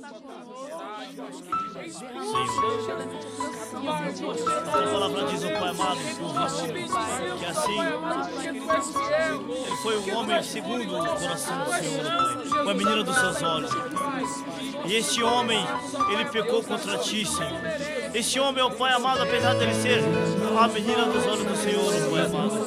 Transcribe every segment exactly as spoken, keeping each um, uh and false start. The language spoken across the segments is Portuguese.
A palavra diz, o Pai amado, que assim, ele foi um homem segundo o coração do Senhor, Pai, com a menina dos seus olhos. E este homem, ele pecou contra ti, Senhor. Este homem, ó Pai amado, apesar dele ser a menina dos olhos do Senhor, ó Pai amado,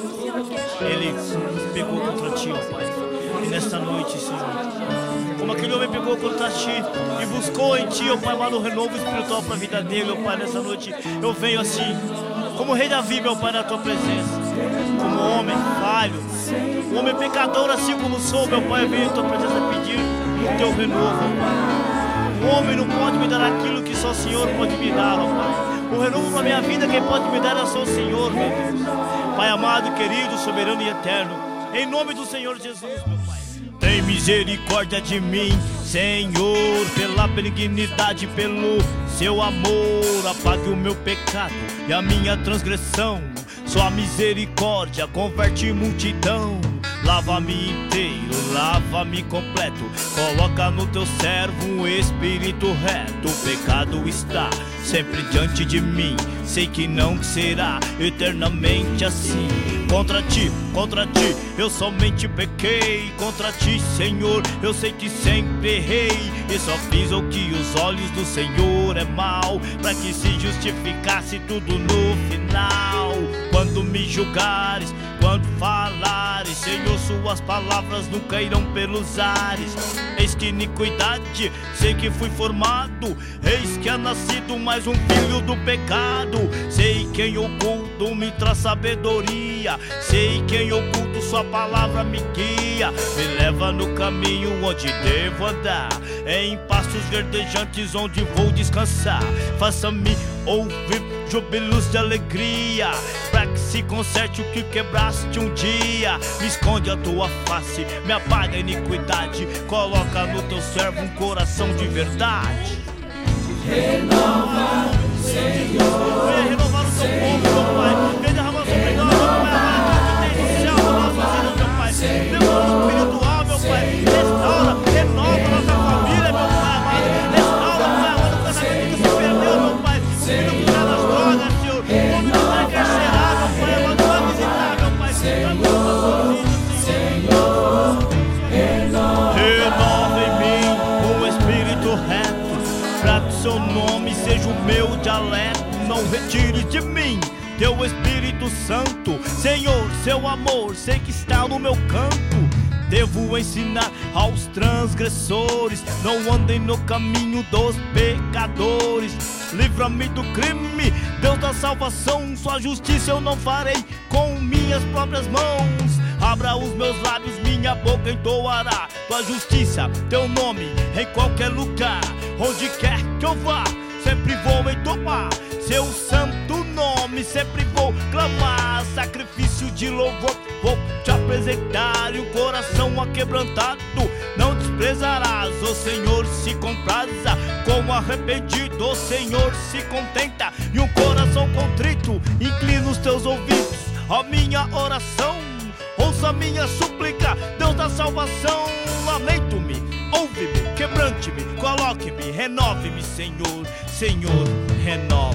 ele pecou contra ti, ó Pai. E nesta noite, Senhor, como aquele homem pecou contra ti e buscou em ti, ó Pai amado, um renovo espiritual para a vida dele, ó Pai, nessa noite eu venho assim, como rei Davi, meu Pai, na tua presença, como homem falho, um homem pecador, assim como sou, meu Pai, eu venho em tua presença pedir o teu renovo, ó Pai. O homem não pode me dar aquilo que só o Senhor pode me dar, ó Pai. O renovo para minha vida, quem pode me dar é só o Senhor, meu Deus. Pai amado, querido, soberano e eterno, em nome do Senhor Jesus, meu Pai. Tem misericórdia de mim, Senhor, pela benignidade, pelo seu amor, apague o meu pecado e a minha transgressão. Sua misericórdia converte multidão. Lava-me inteiro, lava-me completo. Coloca no teu servo um espírito reto. O pecado está sempre diante de mim. Sei que não será eternamente assim. Contra ti, contra ti, eu somente pequei. Contra ti, Senhor, eu sei que sempre errei. E só fiz o que os olhos do Senhor é mal, pra que se justificasse tudo no final. Quando me julgares, quando falares, Senhor, suas palavras nunca irão pelos ares. Eis que iniquidade, sei que fui formado. Eis que é nascido mais um filho do pecado. Sei que em oculto me traz sabedoria. Sei que em oculto sua palavra me guia. Me leva no caminho onde devo andar, em pastos verdejantes onde vou descansar. Faça-me ouvir júbilos de alegria, pra que se conserte o que quebraste um dia. Me esconde a tua face, me apaga a iniquidade. Coloca no teu servo um coração de verdade. Renova, Senhor. Venha renovar o teu povo, meu Pai. Venha derramar sobre nós, meu Pai amado, que tem céu na nossa vida, meu Pai. Deus espiritual, meu Pai. Restaura, renova nossa família, meu Pai amado. Restaura, Pai amado, o casamento que se perdeu, meu Pai. O filho que está nas drogas, Senhor. O homem que está encarcerado, meu Pai amado. Vai visitar, meu Pai. Senhor, renova em mim um espírito reto, pra que seu nome seja o meu dialeto. Não retire de mim teu Espírito Santo, Senhor, seu amor sei que está no meu canto. Devo ensinar aos transgressores, não andem no caminho dos pecadores. Livra-me do crime, Deus da salvação. Sua justiça eu não farei com minhas próprias mãos. Abra os meus lábios, minha boca entoará tua justiça, teu nome em qualquer lugar. Onde quer que eu vá, sempre vou entoar seu santo nome, sempre vou clamar. Sacrifício de louvor vou te apresentar, e o coração aquebrantado não desprezarás. O Senhor se compraza com arrependido, o Senhor se contenta e um coração contrito. Inclina os teus ouvidos à minha oração, ouça minha súplica, Deus da salvação. Lamento-me, ouve-me, quebrante-me, coloque-me, renove-me, Senhor, Senhor, renova.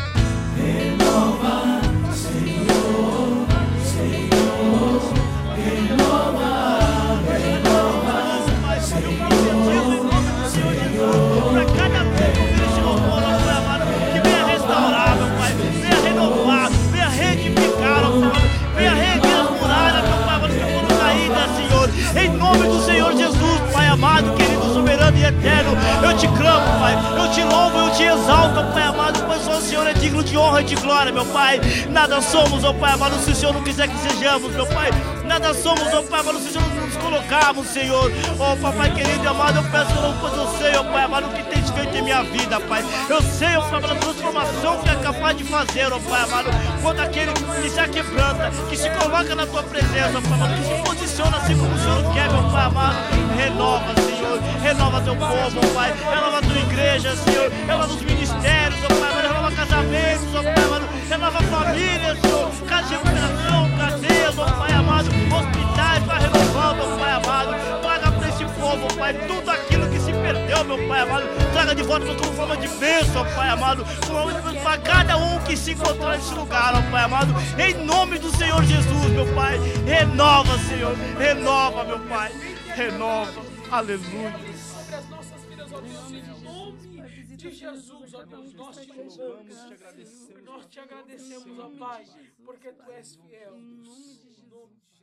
renova, Senhor, Senhor, renova, renova, Senhor, Senhor. Pra cada tempo, este louvor, ó Pai amado, que venha restaurar, meu Pai, venha renovar, venha reedificar, ó Pai, venha reerguer as muralhas, meu Pai amado, que foram caídas, Senhor, em nome do Senhor Jesus, Pai amado, querido, soberano e eterno. Eu te clamo, Pai, eu te louvo, eu te exalto, Pai amado, pois só o Senhor é digno de honra e de glória, meu Pai. Nada somos, ó Pai amado, se o Senhor não quiser que sejamos, meu Pai. Nada somos, ó Pai amado, se o Senhor não nos colocarmos, Senhor. Ó Papai querido e amado, eu peço não, pois eu sei, ó Pai amado, o que tens feito em minha vida, Pai. Eu sei, ó Pai amado, a transformação que é capaz de fazer, ó Pai amado, quando aquele que se quebranta, que se coloca na tua presença, ó Pai amado, que se posiciona assim como o Senhor quer, meu Pai amado. Renova, Senhor, renova teu povo, ó Pai, renova a tua igreja, Senhor, renova os ministérios, ó Pai amado, renova casamentos, ó Pai amado, renova famílias, Senhor, casa de recuperação, cadeias, ó Pai amado, hospitais, vai renovando, ó Pai amado, traga para esse povo, ó Pai, tudo aquilo que se perdeu. Senhor, meu Pai amado. Traga de volta como forma de bênção, Pai amado. Para cada um que se encontrar nesse lugar, ó Pai amado. Em nome do Senhor Jesus, meu Pai. Renova, Senhor. Renova, meu Pai. Renova. Aleluia. Sobre as nossas vidas, ó Deus, em nome de Jesus, ó Deus, nós te louvamos, nós te agradecemos, ó Pai, porque Tu és fiel. Em nome de Jesus.